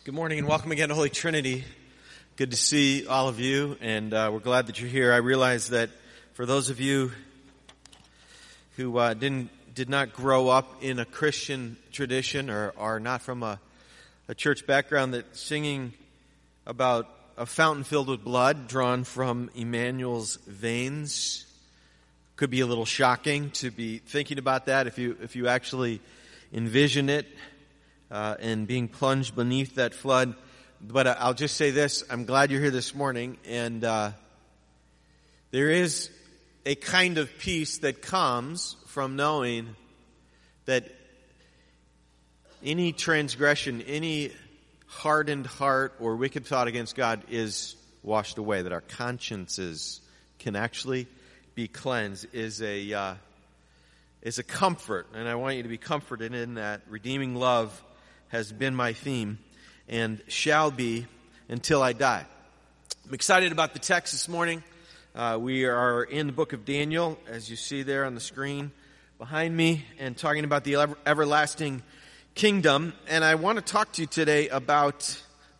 Good morning and welcome again to Holy Trinity. Good to see all of you, and we're glad that you're here. I realize that for those of you who did not grow up in a Christian tradition or are not from a church background, that singing about a fountain filled with blood drawn from Emmanuel's veins could be a little shocking to be thinking about that if you actually envision it. And being plunged beneath that flood. But I'll just say this, I'm glad you're here this morning, and there is a kind of peace that comes from knowing that any transgression, any hardened heart or wicked thought against God is washed away, that our consciences can actually be cleansed, is a comfort, and I want you to be comforted in that. Redeeming love has been my theme and shall be until I die. I'm excited about the text this morning. We are in the book of Daniel, as you see there on the screen behind me, and talking about the everlasting kingdom. And I want to talk to you today about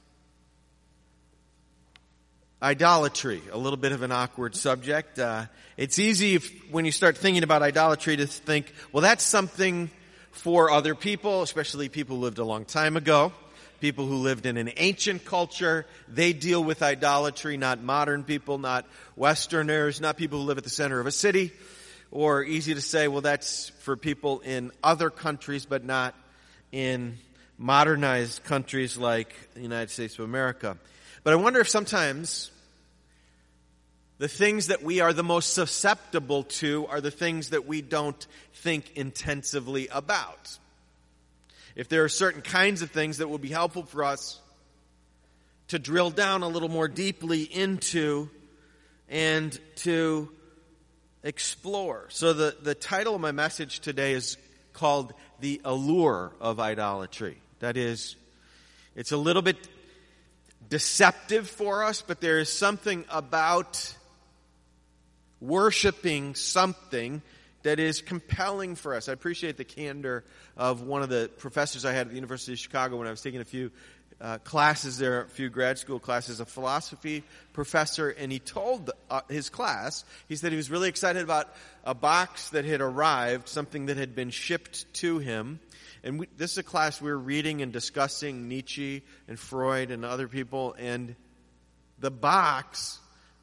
idolatry, a little bit of an awkward subject. It's easy when you start thinking about idolatry to think, well, that's something for other people, especially people who lived a long time ago, people who lived in an ancient culture. They deal with idolatry, not modern people, not Westerners, not people who live at the center of a city. Or easy to say, well, that's for people in other countries, but not in modernized countries like the United States of America. But I wonder if sometimes the things that we are the most susceptible to are the things that we don't think intensively about. If there are certain kinds of things that will be helpful for us to drill down a little more deeply into and to explore. So the title of my message today is called The Allure of Idolatry. That is, it's a little bit deceptive for us, but there is something about worshiping something that is compelling for us. I appreciate the candor of one of the professors I had at the University of Chicago when I was taking a few classes there, a few grad school classes, a philosophy professor, and he told his class, he said he was really excited about a box that had arrived, something that had been shipped to him. And this is a class we were reading and discussing Nietzsche and Freud and other people, and the box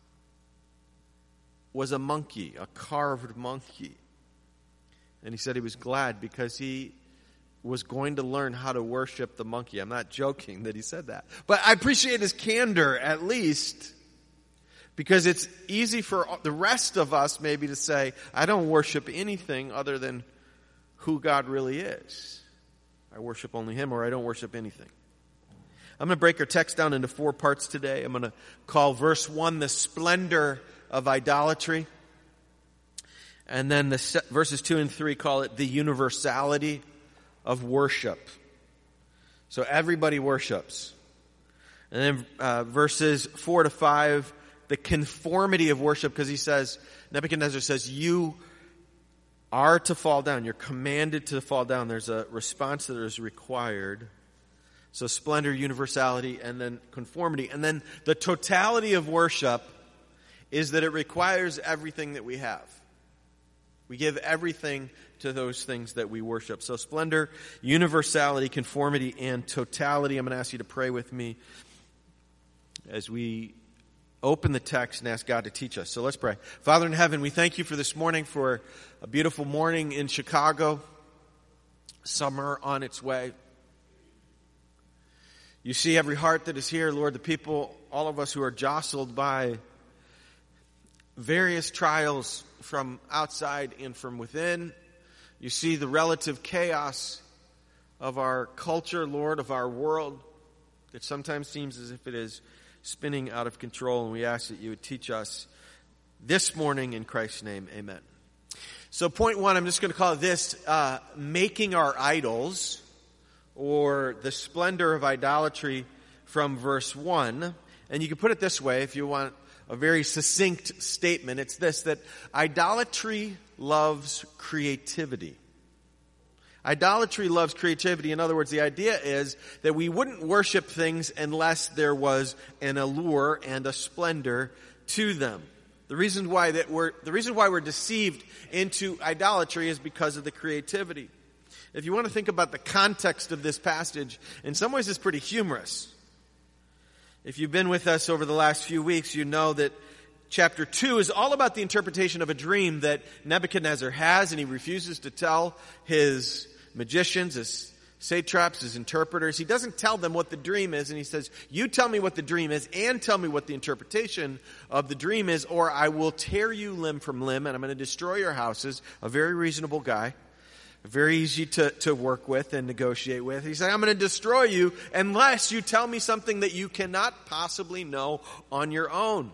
was a monkey, a carved monkey. And he said he was glad because he was going to learn how to worship the monkey. I'm not joking that he said that. But I appreciate his candor, at least, because it's easy for the rest of us maybe to say, I don't worship anything other than who God really is. I worship only Him, or I don't worship anything. I'm going to break our text down into 4 parts today. I'm going to call verse 1 the splendor of idolatry. And then verses 2 and 3 call it the universality of worship. So everybody worships. And then verses 4 to 5, the conformity of worship, because he says, Nebuchadnezzar says, you are to fall down. You're commanded to fall down. There's a response that is required. So splendor, universality, and then conformity. And then the totality of worship is that it requires everything that we have. We give everything to those things that we worship. So splendor, universality, conformity, and totality. I'm going to ask you to pray with me as we open the text and ask God to teach us. So let's pray. Father in heaven, we thank you for this morning, for a beautiful morning in Chicago. Summer on its way. You see every heart that is here, Lord, the people, all of us who are jostled by various trials from outside and from within. You see the relative chaos of our culture, Lord, of our world, that sometimes seems as if it is spinning out of control, and we ask that you would teach us this morning in Christ's name. Amen. So point 1, I'm just going to call this making our idols, or the splendor of idolatry from verse 1. And you can put it this way if you want a very succinct statement. It's this, that idolatry loves creativity. Idolatry loves creativity. In other words, the idea is that we wouldn't worship things unless there was an allure and a splendor to them. The reason why we're deceived into idolatry is because of the creativity. If you want to think about the context of this passage, in some ways it's pretty humorous. If you've been with us over the last few weeks, you know that chapter 2 is all about the interpretation of a dream that Nebuchadnezzar has, and he refuses to tell his magicians, his satraps, his interpreters. He doesn't tell them what the dream is, and he says, you tell me what the dream is and tell me what the interpretation of the dream is, or I will tear you limb from limb, and I'm going to destroy your houses. A very reasonable guy, very easy to work with and negotiate with. He said, I'm going to destroy you unless you tell me something that you cannot possibly know on your own.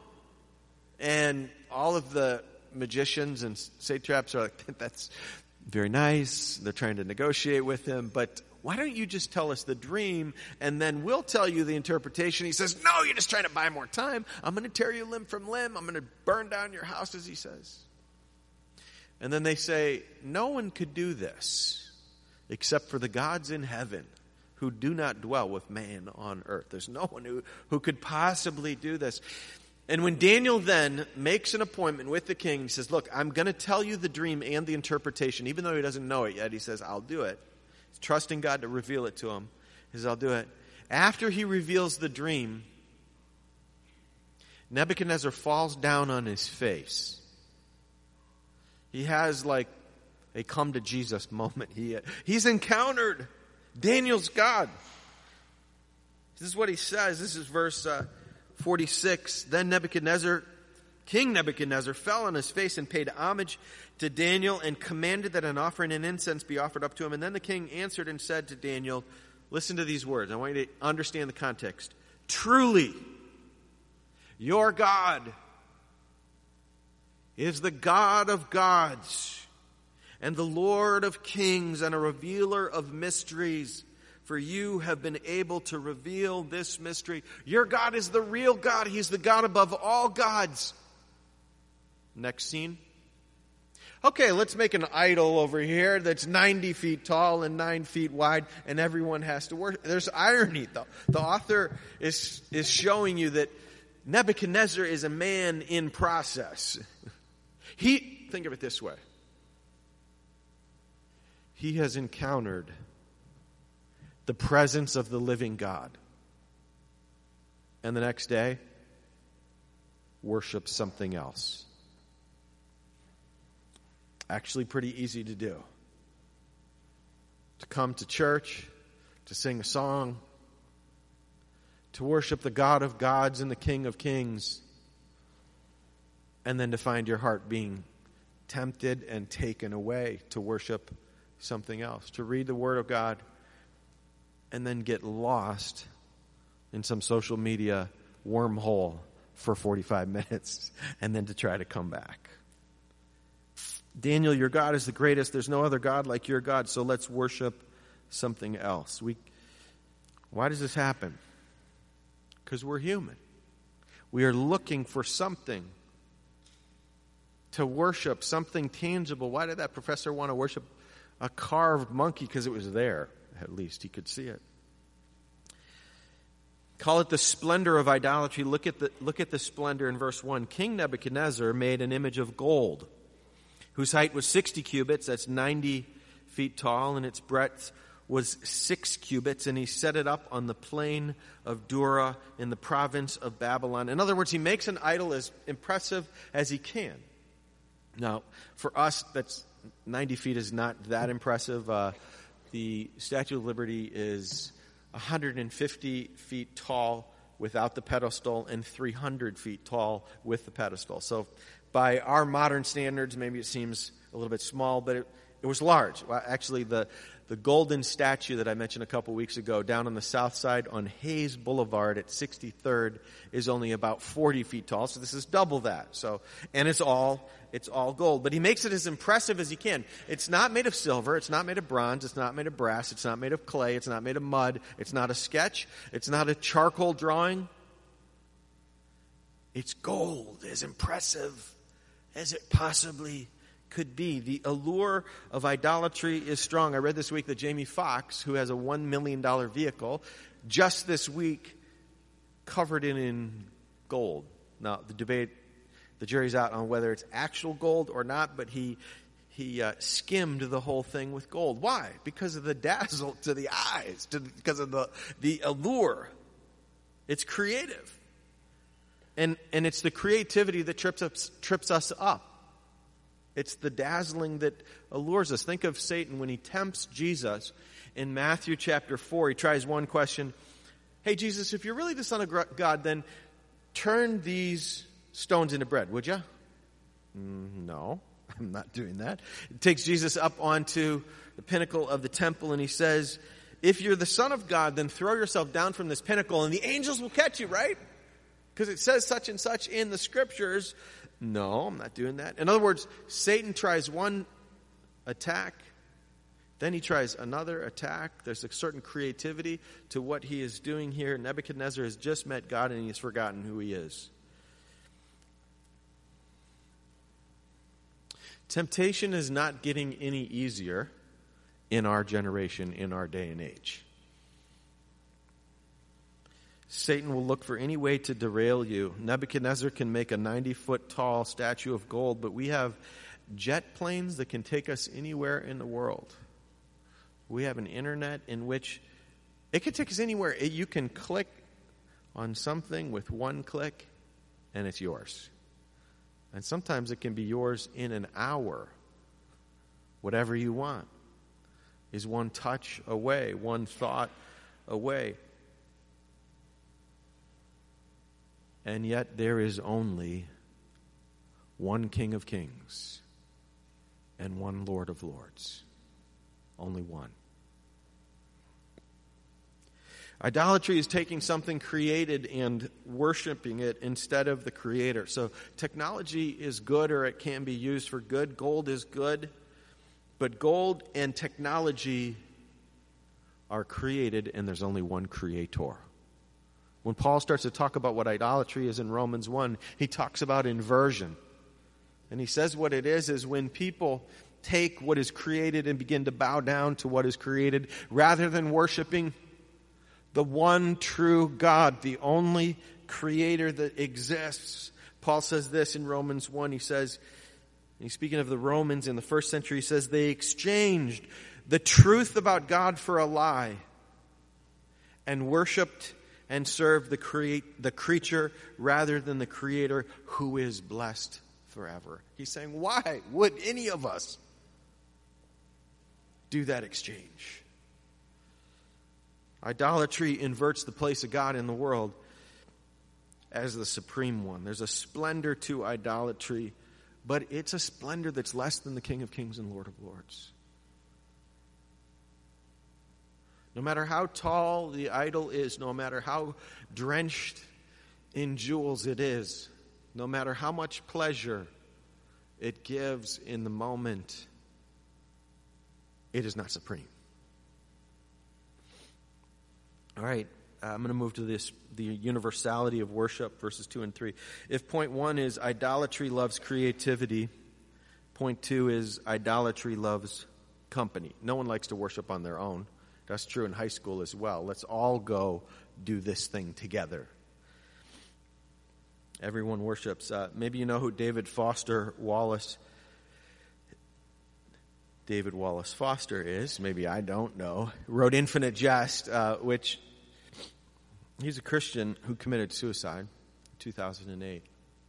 And all of the magicians and satraps are like, that's very nice. They're trying to negotiate with him, but why don't you just tell us the dream and then we'll tell you the interpretation? He says, no, you're just trying to buy more time. I'm going to tear you limb from limb. I'm going to burn down your houses, he says. And then they say, no one could do this except for the gods in heaven who do not dwell with man on earth. There's no one who could possibly do this. And when Daniel then makes an appointment with the king, he says, look, I'm going to tell you the dream and the interpretation. Even though he doesn't know it yet, he says, I'll do it. He's trusting God to reveal it to him. He says, I'll do it. After he reveals the dream, Nebuchadnezzar falls down on his face. He has like a come to Jesus moment. He's encountered Daniel's God. This is what he says. This is verse 46. Then King Nebuchadnezzar fell on his face and paid homage to Daniel and commanded that an offering and incense be offered up to him. And then the king answered and said to Daniel, listen to these words. I want you to understand the context. Truly, your God is the God of gods and the Lord of kings and a revealer of mysteries. For you have been able to reveal this mystery. Your God is the real God. He's the God above all gods. Next scene. Okay, let's make an idol over here that's 90 feet tall and 9 feet wide, and everyone has to worship. There's irony, though. The author is showing you that Nebuchadnezzar is a man in process. Think of it this way. He has encountered the presence of the living God. And the next day, worship something else. Actually pretty easy to do. To come to church, to sing a song, to worship the God of gods and the King of kings, and then to find your heart being tempted and taken away to worship something else, to read the Word of God, and then get lost in some social media wormhole for 45 minutes and then to try to come back. Daniel, your God is the greatest. There's no other God like your God, so let's worship something else. Why does this happen? Because we're human. We are looking for something to worship, something tangible. Why did that professor want to worship a carved monkey? Because it was there. At least he could see it. Call it the splendor of idolatry. Look at the splendor in verse 1. King Nebuchadnezzar made an image of gold, whose height was 60 cubits, that's 90 feet tall, and its breadth was 6 cubits, and he set it up on the plain of Dura in the province of Babylon. In other words, he makes an idol as impressive as he can. Now, for us, that's 90 feet is not that impressive. The Statue of Liberty is 150 feet tall without the pedestal and 300 feet tall with the pedestal. So by our modern standards, maybe it seems a little bit small, but it was large. Well, actually, the golden statue that I mentioned a couple weeks ago down on the south side on Hayes Boulevard at 63rd is only about 40 feet tall. So this is double that. And it's all gold. But he makes it as impressive as he can. It's not made of silver. It's not made of bronze. It's not made of brass. It's not made of clay. It's not made of mud. It's not a sketch. It's not a charcoal drawing. It's gold, as impressive as it possibly could be. The allure of idolatry is strong. I read this week that Jamie Foxx, who has a $1 million vehicle, just this week covered it in gold. Now, the jury's out on whether it's actual gold or not, but he skimmed the whole thing with gold. Why? Because of the dazzle to the eyes, because of the allure. It's creative. And it's the creativity that trips us up. It's the dazzling that allures us. Think of Satan when he tempts Jesus in Matthew chapter 4. He tries one question. Hey, Jesus, if you're really the Son of God, then turn these stones into bread, would you? No, I'm not doing that. It takes Jesus up onto the pinnacle of the temple, and he says, if you're the Son of God, then throw yourself down from this pinnacle, and the angels will catch you, right? Because it says such and such in the Scriptures. No, I'm not doing that. In other words, Satan tries one attack, then he tries another attack. There's a certain creativity to what he is doing here. Nebuchadnezzar has just met God and he's forgotten who he is. Temptation is not getting any easier in our generation, in our day and age. Satan will look for any way to derail you. Nebuchadnezzar can make a 90-foot tall statue of gold, but we have jet planes that can take us anywhere in the world. We have an internet in which it can take us anywhere. You can click on something with one click, and it's yours. And sometimes it can be yours in an hour. Whatever you want is one touch away, one thought away. And yet there is only one King of Kings and one Lord of Lords. Only one. Idolatry is taking something created and worshiping it instead of the Creator. So technology is good, or it can be used for good. Gold is good. But gold and technology are created, and there's only one Creator. When Paul starts to talk about what idolatry is in Romans 1, he talks about inversion. And he says what it is when people take what is created and begin to bow down to what is created rather than worshiping the one true God, the only Creator that exists. Paul says this in Romans 1. He says, he's speaking of the Romans in the first century, he says, they exchanged the truth about God for a lie and worshipped and serve the creature rather than the Creator who is blessed forever. He's saying, why would any of us do that exchange? Idolatry inverts the place of God in the world as the supreme one. There's a splendor to idolatry, but it's a splendor that's less than the King of Kings and Lord of Lords. No matter how tall the idol is, no matter how drenched in jewels it is, no matter how much pleasure it gives in the moment, it is not supreme. All right, I'm going to move to the universality of worship, verses 2 and 3. If point 1 is idolatry loves creativity, point 2 is idolatry loves company. No one likes to worship on their own. That's true in high school as well. Let's all go do this thing together. Everyone worships. Maybe you know who David Wallace Foster is. Maybe I don't know. Wrote Infinite Jest, which he's a Christian who committed suicide in 2008.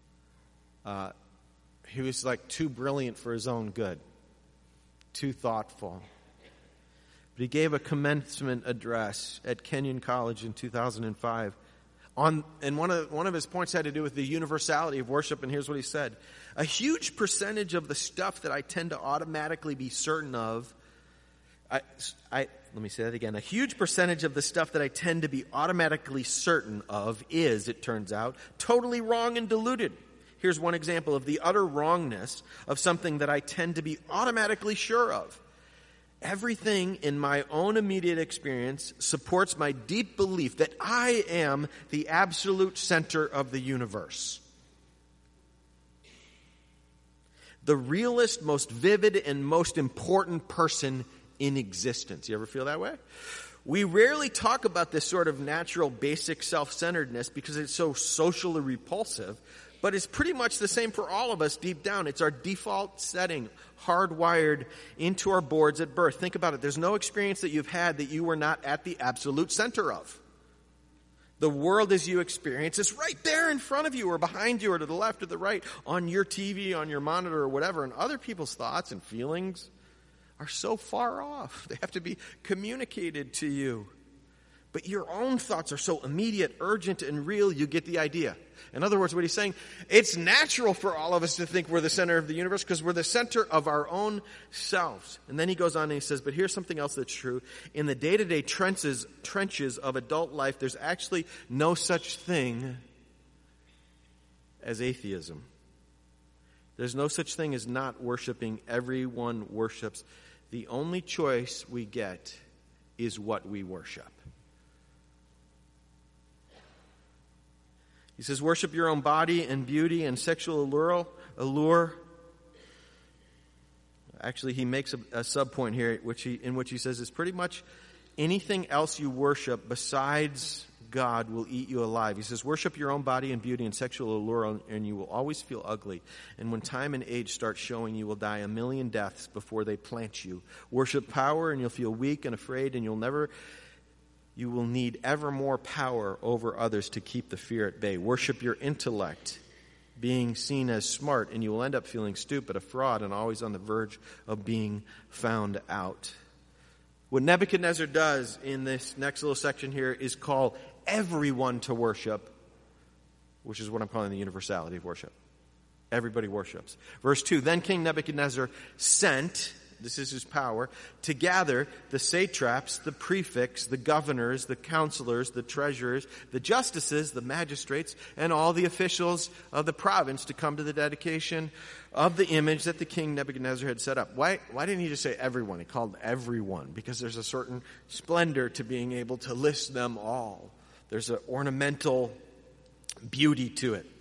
He was like too brilliant for his own good, too thoughtful. But he gave a commencement address at Kenyon College in 2005. And one of his points had to do with the universality of worship, and here's what he said. A huge percentage of the stuff that I tend to automatically be certain of, let me say that again. A huge percentage of the stuff that I tend to be automatically certain of is, it turns out, totally wrong and diluted. Here's one example of the utter wrongness of something that I tend to be automatically sure of. Everything in my own immediate experience supports my deep belief that I am the absolute center of the universe. the realest, most vivid, and most important person in existence. You ever feel that way? We rarely talk about this sort of natural, basic self-centeredness because it's so socially repulsive, but it's pretty much the same for all of us deep down. It's our default setting, hardwired into our boards at birth. Think about it. There's no experience that you've had that you were not at the absolute center of. The world as you experience is right there in front of you or behind you or to the left or the right, on your TV, on your monitor or whatever. And other people's thoughts and feelings are so far off. They have to be communicated to you. But your own thoughts are so immediate, urgent, and real, you get the idea. In other words, what he's saying, it's natural for all of us to think we're the center of the universe because we're the center of our own selves. And then he goes on and he says, but here's something else that's true. In the day-to-day trenches of adult life, there's actually no such thing as atheism. There's no such thing as not worshiping. Everyone worships. The only choice we get is what we worship. He says, worship your own body and beauty and sexual allure. Actually, he makes a sub-point here in which he says it's pretty much anything else you worship besides God will eat you alive. He says, worship your own body and beauty and sexual allure, and you will always feel ugly. And when time and age start showing, you will die 1,000,000 deaths before they plant you. Worship power, and you'll feel weak and afraid, and you will need ever more power over others to keep the fear at bay. Worship your intellect, being seen as smart, and you will end up feeling stupid, a fraud, and always on the verge of being found out. What Nebuchadnezzar does in this next little section here is call everyone to worship, which is what I'm calling the universality of worship. Everybody worships. Verse 2, then King Nebuchadnezzar sent, this is his power, to gather the satraps, the prefects, the governors, the counselors, the treasurers, the justices, the magistrates, and all the officials of the province to come to the dedication of the image that the king Nebuchadnezzar had set up. Why didn't he just say everyone? He called everyone because there's a certain splendor to being able to list them all. There's an ornamental beauty to it.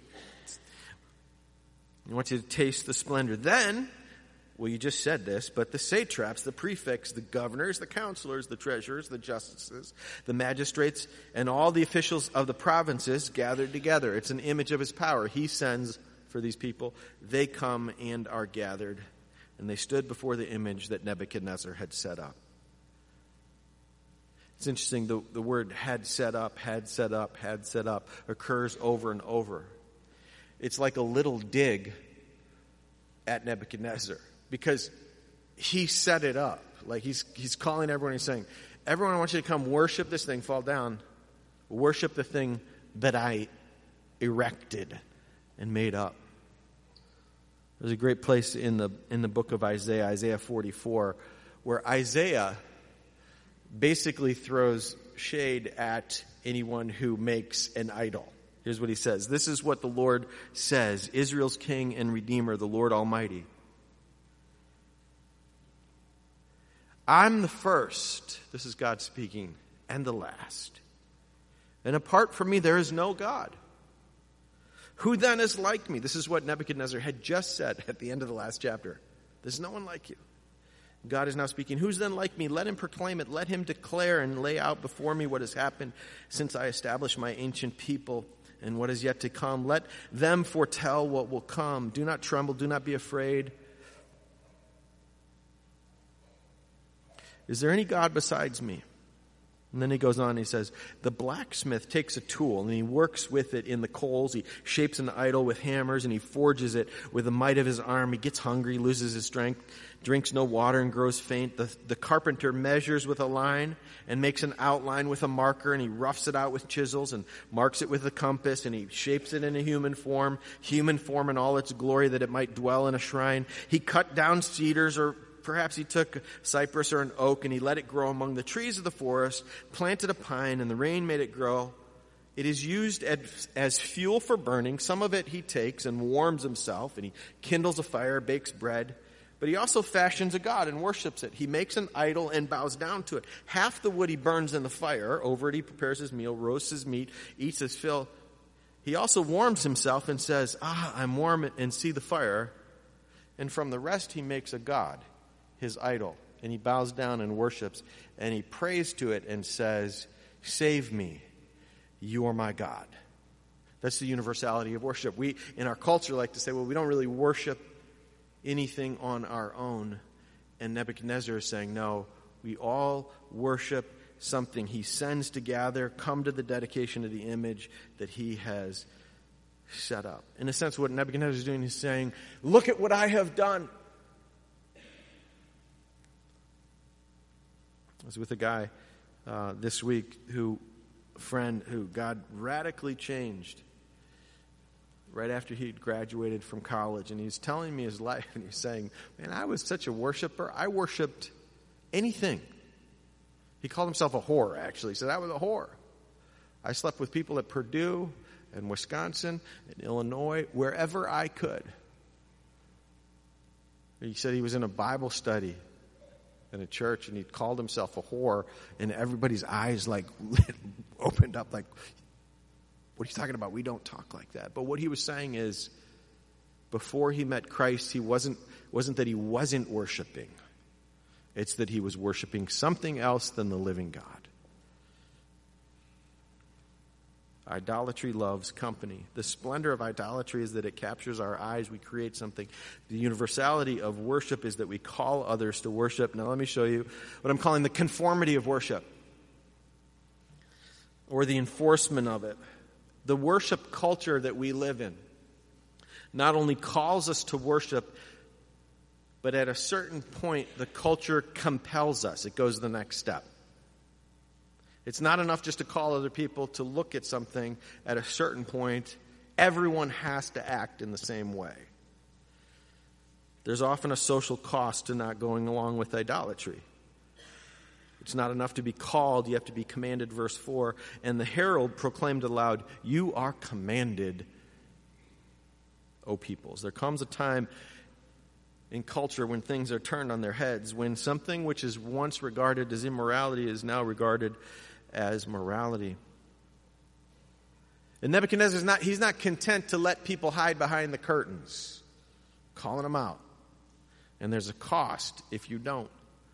I want you to taste the splendor. Then, well, you just said this, but the satraps, the prefects, the governors, the counselors, the treasurers, the justices, the magistrates, and all the officials of the provinces gathered together. It's an image of his power. He sends for these people. They come and are gathered, and they stood before the image that Nebuchadnezzar had set up. It's interesting, the word had set up occurs over and over. It's like a little dig at Nebuchadnezzar because he set it up. Like he's calling everyone, he's saying, everyone, I want you to come worship this thing, fall down, worship the thing that I erected and made up. There's a great place in the book of Isaiah, Isaiah 44, where Isaiah basically throws shade at anyone who makes an idol. Here's what he says. This is what the Lord says, Israel's King and Redeemer, the Lord Almighty. I'm the first, this is God speaking, and the last. And apart from me, there is no God. Who then is like me? This is what Nebuchadnezzar had just said at the end of the last chapter. There's no one like you. God is now speaking. Who's then like me? Let him proclaim it. Let him declare and lay out before me what has happened since I established my ancient people and what is yet to come. Let them foretell what will come. Do not tremble. Do not be afraid. Is there any God besides me? And then he goes on and he says, the blacksmith takes a tool and he works with it in the coals. He shapes an idol with hammers and he forges it with the might of his arm. He gets hungry, loses his strength, drinks no water and grows faint. The carpenter measures with a line and makes an outline with a marker, and he roughs it out with chisels and marks it with a compass, and he shapes it in a human form in all its glory, that it might dwell in a shrine. He cut down cedars, or perhaps he took a cypress or an oak, and he let it grow among the trees of the forest, planted a pine, and the rain made it grow. It is used as fuel for burning. Some of it he takes and warms himself, and he kindles a fire, bakes bread. But he also fashions a god and worships it. He makes an idol and bows down to it. Half the wood he burns in the fire. Over it he prepares his meal, roasts his meat, eats his fill. He also warms himself and says, I'm warm, and see the fire. And from the rest he makes a god, his idol. And he bows down and worships. And he prays to it and says, "Save me, you are my God." That's the universality of worship. We, in our culture, like to say, well, we don't really worship anything on our own. And Nebuchadnezzar is saying, no, we all worship something he sends to gather, come to the dedication of the image that he has set up. In a sense, what Nebuchadnezzar is doing is saying, look at what I have done. I was with a guy this week a friend who God radically changed right after he'd graduated from college. And he's telling me his life, and he's saying, man, I was such a worshiper. I worshipped anything. He called himself a whore, actually. He said, I was a whore. I slept with people at Purdue and Wisconsin and Illinois, wherever I could. He said he was in a Bible study in a church, and he called himself a whore, and everybody's eyes opened up like, what are you talking about? We don't talk like that. But what he was saying is, before he met Christ, he wasn't that he wasn't worshiping. It's that he was worshiping something else than the living God. Idolatry loves company. The splendor of idolatry is that it captures our eyes. We create something. The universality of worship is that we call others to worship. Now let me show you what I'm calling the conformity of worship, or the enforcement of it. The worship culture that we live in not only calls us to worship, but at a certain point, the culture compels us. It goes to the next step. It's not enough just to call other people to look at something. At a certain point, everyone has to act in the same way. There's often a social cost to not going along with idolatry. It's not enough to be called. You have to be commanded, verse 4. And the herald proclaimed aloud, "You are commanded, O peoples." There comes a time in culture when things are turned on their heads, when something which is once regarded as immorality is now regarded as morality. And Nebuchadnezzar he's not content to let people hide behind the curtains, calling them out. And there's a cost if you don't.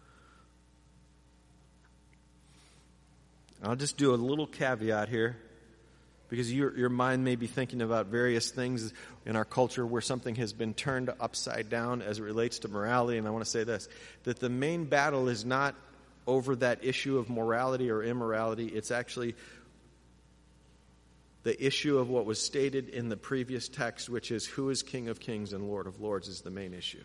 I'll just do a little caveat here, because your mind may be thinking about various things in our culture where something has been turned upside down as it relates to morality. And I want to say this, that the main battle is not over that issue of morality or immorality. It's actually the issue of what was stated in the previous text, which is who is King of Kings and Lord of Lords, is the main issue.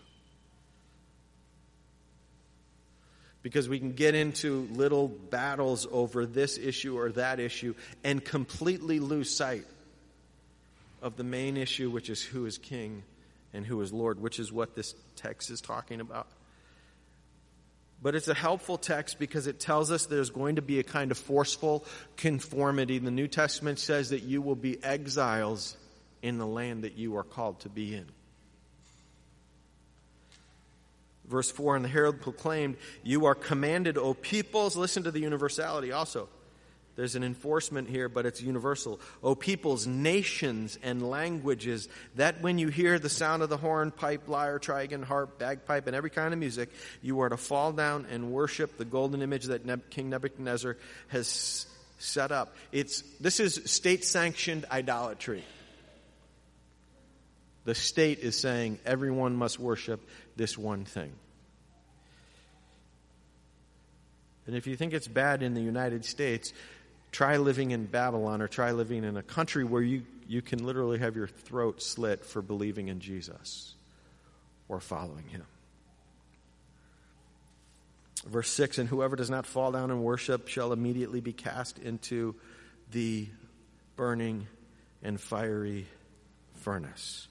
Because we can get into little battles over this issue or that issue and completely lose sight of the main issue, which is who is King and who is Lord, which is what this text is talking about. But it's a helpful text because it tells us there's going to be a kind of forceful conformity. The New Testament says that you will be exiles in the land that you are called to be in. Verse 4, and the herald proclaimed, "You are commanded, O peoples." Listen to the universality also. There's an enforcement here, but it's universal. "O peoples, nations, and languages, that when you hear the sound of the horn, pipe, lyre, trigon, harp, bagpipe, and every kind of music, you are to fall down and worship the golden image that King Nebuchadnezzar has set up." This is state-sanctioned idolatry. The state is saying everyone must worship this one thing. And if you think it's bad in the United States, try living in Babylon, or try living in a country where you can literally have your throat slit for believing in Jesus or following him. Verse 6, and whoever does not fall down and worship shall immediately be cast into the burning and fiery furnace.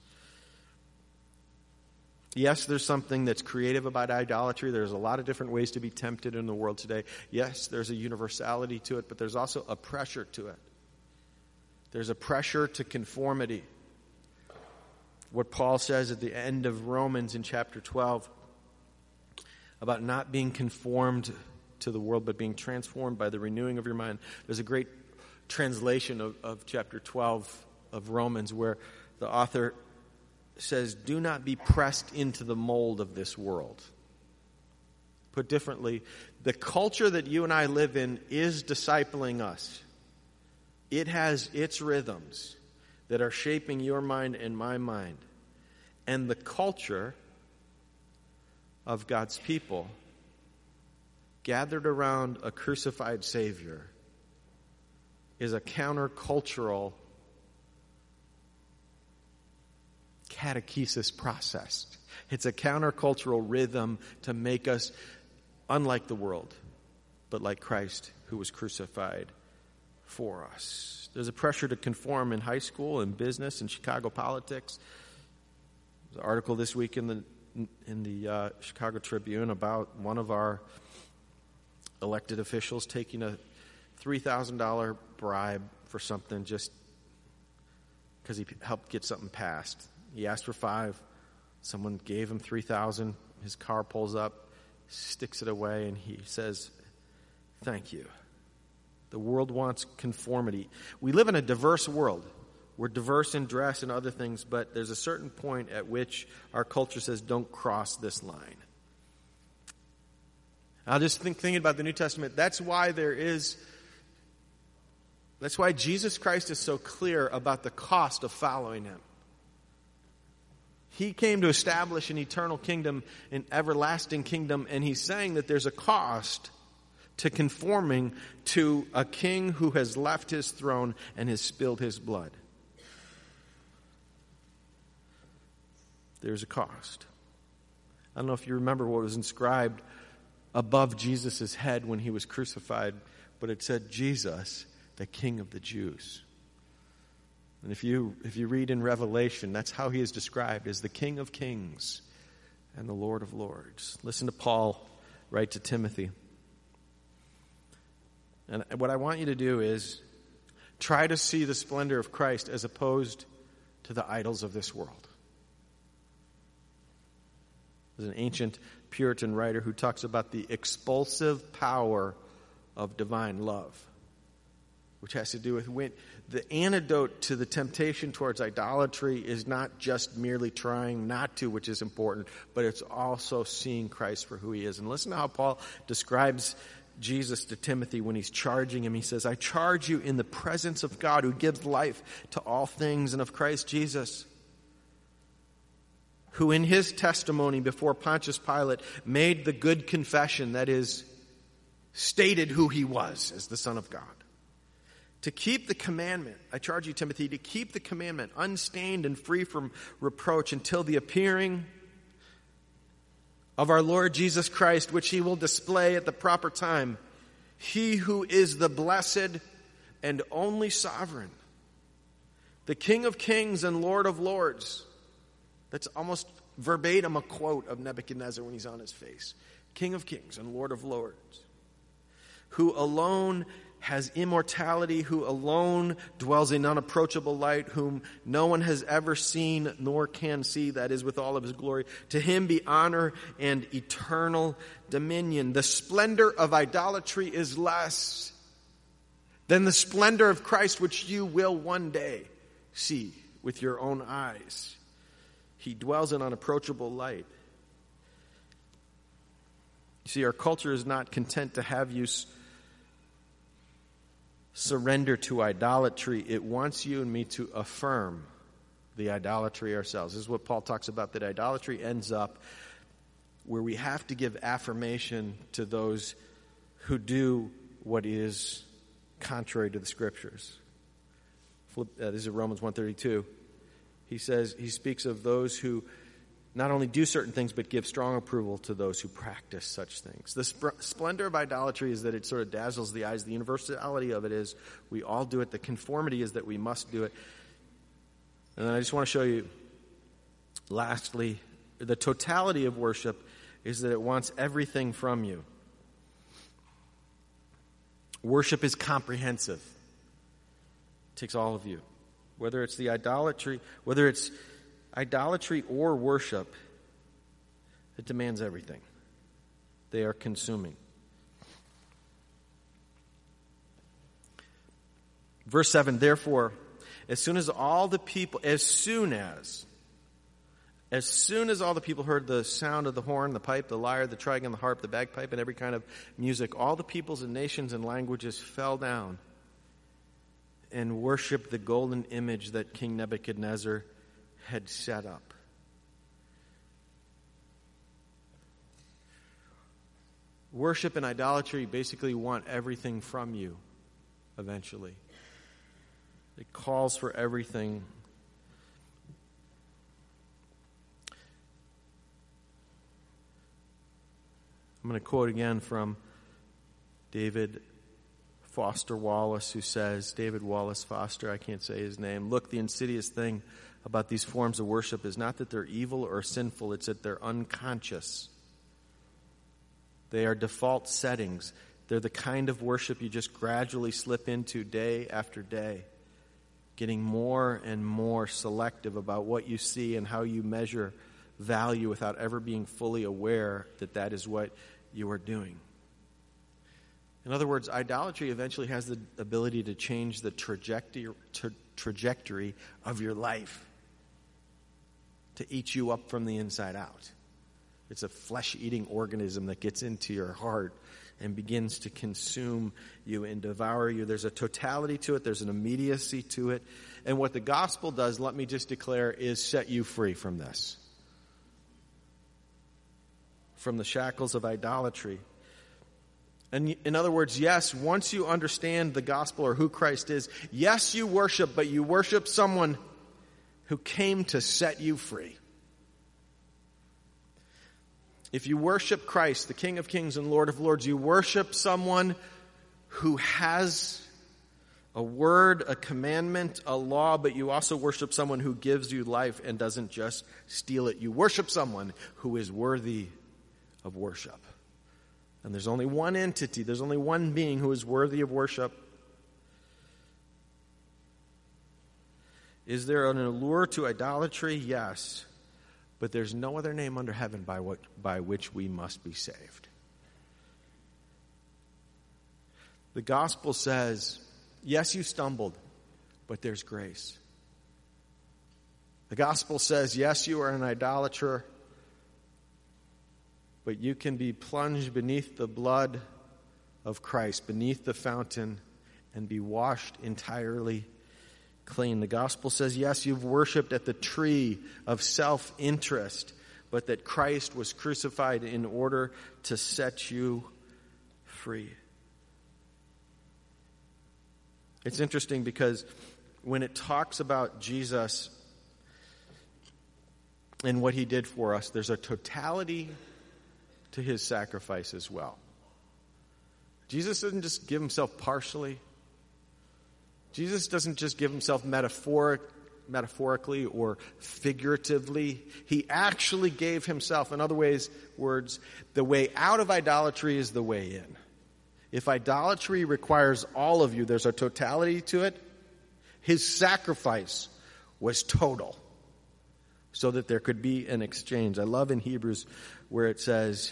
Yes, there's something that's creative about idolatry. There's a lot of different ways to be tempted in the world today. Yes, there's a universality to it, but there's also a pressure to it. There's a pressure to conformity. What Paul says at the end of Romans in chapter 12 about not being conformed to the world, but being transformed by the renewing of your mind. There's a great translation of chapter 12 of Romans where the author says, do not be pressed into the mold of this world. Put differently, the culture that you and I live in is discipling us. It has its rhythms that are shaping your mind and my mind. And the culture of God's people gathered around a crucified Savior is a countercultural catechesis process. It's a countercultural rhythm to make us unlike the world, but like Christ who was crucified for us. There's a pressure to conform in high school and business and Chicago politics. There's an article this week in the Chicago Tribune about one of our elected officials taking a $3,000 bribe for something just because he helped get something passed. He asked for $5,000. Someone gave him $3,000. His car pulls up, sticks it away, and he says, "Thank you." The world wants conformity. We live in a diverse world. We're diverse in dress and other things, but there's a certain point at which our culture says, don't cross this line. I'll just thinking about the New Testament, that's why Jesus Christ is so clear about the cost of following him. He came to establish an eternal kingdom, an everlasting kingdom, and he's saying that there's a cost to conforming to a king who has left his throne and has spilled his blood. There's a cost. I don't know if you remember what was inscribed above Jesus' head when he was crucified, but it said, "Jesus, the King of the Jews." And if you read in Revelation, that's how he is described, as the King of Kings and the Lord of Lords. Listen to Paul write to Timothy. And what I want you to do is try to see the splendor of Christ as opposed to the idols of this world. There's an ancient Puritan writer who talks about the expulsive power of divine love, which has to do with when the antidote to the temptation towards idolatry is not just merely trying not to, which is important, but it's also seeing Christ for who he is. And listen to how Paul describes Jesus to Timothy when he's charging him. He says, "I charge you in the presence of God who gives life to all things, and of Christ Jesus, who in his testimony before Pontius Pilate made the good confession, that is, stated who he was as the Son of God. To keep the commandment, I charge you, Timothy, to keep the commandment unstained and free from reproach until the appearing of our Lord Jesus Christ, which he will display at the proper time. He who is the blessed and only sovereign, the King of kings and Lord of lords." That's almost verbatim a quote of Nebuchadnezzar when he's on his face. King of kings and Lord of lords, who alone has immortality, who alone dwells in unapproachable light, whom no one has ever seen nor can see, that is, with all of his glory. To him be honor and eternal dominion. The splendor of idolatry is less than the splendor of Christ, which you will one day see with your own eyes. He dwells in unapproachable light. You see, our culture is not content to have you surrender to idolatry. It wants you and me to affirm the idolatry ourselves. This is what Paul talks about, that idolatry ends up where we have to give affirmation to those who do what is contrary to the Scriptures. This is Romans 1:32. He speaks of those who not only do certain things, but give strong approval to those who practice such things. The splendor of idolatry is that it sort of dazzles the eyes. The universality of it is we all do it. The conformity is that we must do it. And then I just want to show you, lastly, the totality of worship is that it wants everything from you. Worship is comprehensive. It takes all of you. Whether it's idolatry or worship, it demands everything. They are consuming. Verse 7, therefore, as soon as As soon as all the people heard the sound of the horn, the pipe, the lyre, the trigon, the harp, the bagpipe, and every kind of music, all the peoples and nations and languages fell down and worshiped the golden image that King Nebuchadnezzar had set up. Worship and idolatry basically want everything from you eventually. It calls for everything. I'm going to quote again from David Foster Wallace, who says, David Wallace Foster, I can't say his name, "Look, the insidious thing about these forms of worship is not that they're evil or sinful, it's that they're unconscious. They are default settings. They're the kind of worship you just gradually slip into day after day, getting more and more selective about what you see and how you measure value without ever being fully aware that that is what you are doing." In other words, idolatry eventually has the ability to change the trajectory of your life, to eat you up from the inside out. It's a flesh-eating organism that gets into your heart and begins to consume you and devour you. There's a totality to it. There's an immediacy to it. And what the gospel does, let me just declare, is set you free from this. From the shackles of idolatry. And in other words, yes, once you understand the gospel or who Christ is, yes, you worship, but you worship someone who came to set you free. If you worship Christ, the King of Kings and Lord of Lords, you worship someone who has a word, a commandment, a law, but you also worship someone who gives you life and doesn't just steal it. You worship someone who is worthy of worship. And there's only one entity, there's only one being who is worthy of worship. Is there an allure to idolatry? Yes. But there's no other name under heaven by which we must be saved. The gospel says, yes, you stumbled, but there's grace. The gospel says, yes, you are an idolater, but you can be plunged beneath the blood of Christ, beneath the fountain, and be washed entirely clean. The gospel says, yes, you've worshiped at the tree of self-interest, but that Christ was crucified in order to set you free. It's interesting because when it talks about Jesus and what he did for us, there's a totality to his sacrifice as well. Jesus doesn't just give himself partially. Jesus doesn't just give himself metaphorically or figuratively. He actually gave himself. In other words, the way out of idolatry is the way in. If idolatry requires all of you, there's a totality to it. His sacrifice was total, so that there could be an exchange. I love in Hebrews where it says,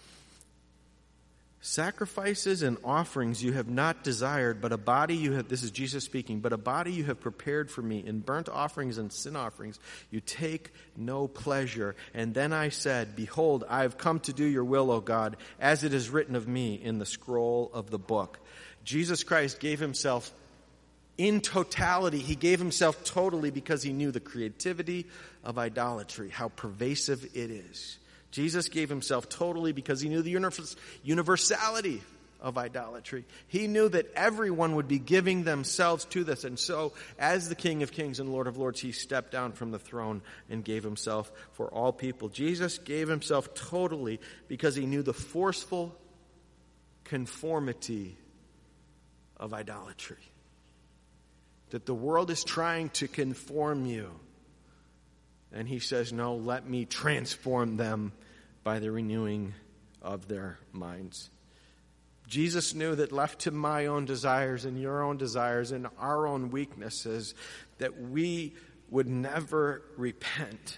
sacrifices and offerings you have not desired, but a body you have, this is Jesus speaking, but a body you have prepared for me. In burnt offerings and sin offerings you take no pleasure. And then I said, behold, I have come to do your will, O God, as it is written of me in the scroll of the book. Jesus Christ gave himself in totality. He gave himself totally because he knew the creativity of idolatry, how pervasive it is. Jesus gave himself totally because he knew the universality of idolatry. He knew that everyone would be giving themselves to this. And so, as the King of Kings and Lord of Lords, he stepped down from the throne and gave himself for all people. Jesus gave himself totally because he knew the forceful conformity of idolatry. That the world is trying to conform you. And he says, no, let me transform them by the renewing of their minds. Jesus knew that left to my own desires and your own desires and our own weaknesses, that we would never repent.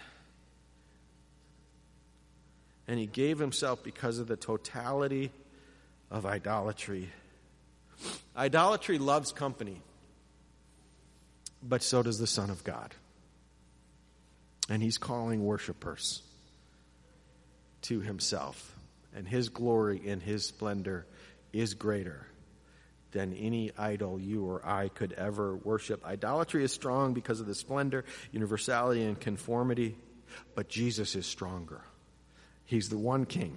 And he gave himself because of the totality of idolatry. Idolatry loves company, but so does the Son of God. And he's calling worshipers to himself. And his glory and his splendor is greater than any idol you or I could ever worship. Idolatry is strong because of the splendor, universality, and conformity, but Jesus is stronger. He's the one King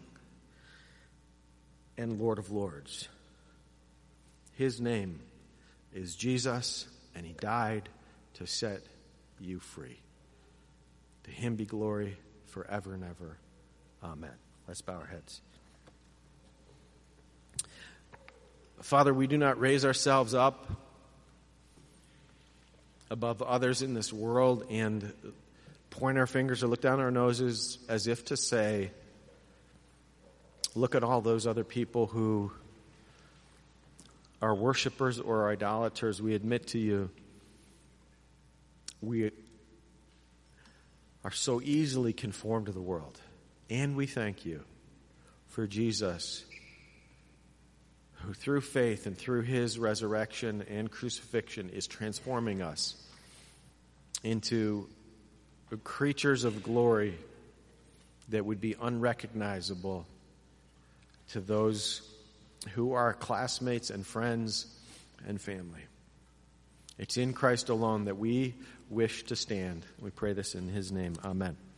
and Lord of Lords. His name is Jesus, and he died to set you free. To him be glory forever and ever. Amen. Let's bow our heads. Father, we do not raise ourselves up above others in this world and point our fingers or look down our noses as if to say, look at all those other people who are worshipers or idolaters. We admit to you, we are so easily conformed to the world. And we thank you for Jesus, who through faith and through his resurrection and crucifixion is transforming us into creatures of glory that would be unrecognizable to those who are classmates and friends and family. It's in Christ alone that we wish to stand. We pray this in his name. Amen.